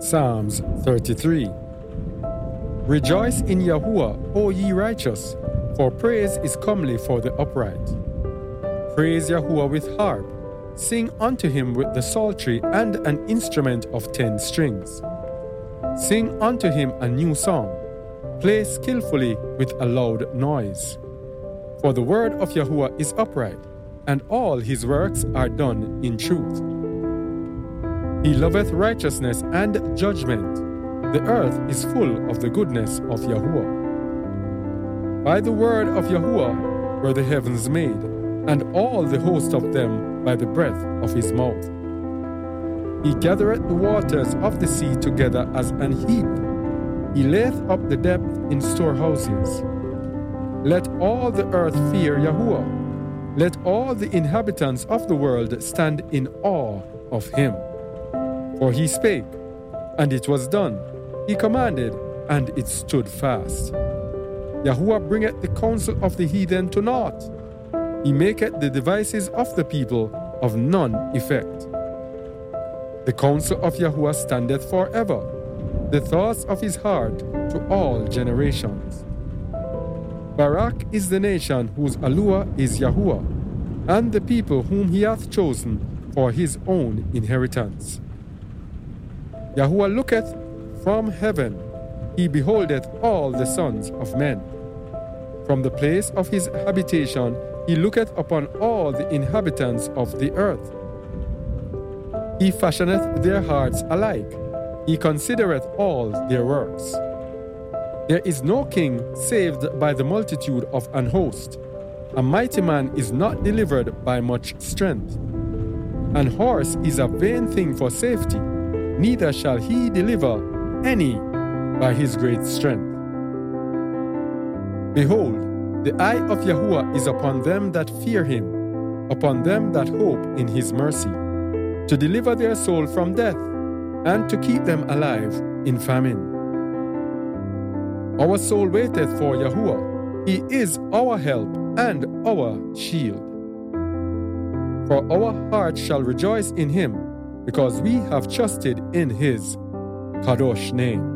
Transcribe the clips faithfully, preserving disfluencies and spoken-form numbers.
Psalms thirty-three. Rejoice in Yahuwah, O ye righteous, for praise is comely for the upright. Praise Yahuwah with harp, sing unto him with the psaltery and an instrument of ten strings. Sing unto him a new song, play skillfully with a loud noise. For the word of Yahuwah is upright, and all his works are done in truth. He loveth righteousness and judgment. The earth is full of the goodness of Yahuwah. By the word of Yahuwah were the heavens made, and all the host of them by the breath of his mouth. He gathereth the waters of the sea together as an heap. He layeth up the depth in storehouses. Let all the earth fear Yahuwah. Let all the inhabitants of the world stand in awe of him. For he spake, and it was done. He commanded, and it stood fast. Yahuwah bringeth the counsel of the heathen to naught. He maketh the devices of the people of none effect. The counsel of Yahuwah standeth forever, the thoughts of his heart to all generations. Barak is the nation whose Allure is Yahuwah, and the people whom he hath chosen for his own inheritance. Yahuwah looketh from heaven, he beholdeth all the sons of men. From the place of his habitation he looketh upon all the inhabitants of the earth. He fashioneth their hearts alike, he considereth all their works. There is no king saved by the multitude of an host. A mighty man is not delivered by much strength. An horse is a vain thing for safety, neither shall he deliver any by his great strength. Behold, the eye of Yahuwah is upon them that fear him, upon them that hope in his mercy, to deliver their soul from death, and to keep them alive in famine. Our soul waiteth for Yahuwah. He is our help and our shield. For our heart shall rejoice in him, because we have trusted in his Kadosh name.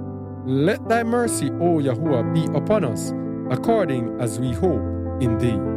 Let thy mercy, O Yahuwah, be upon us, according as we hope in thee.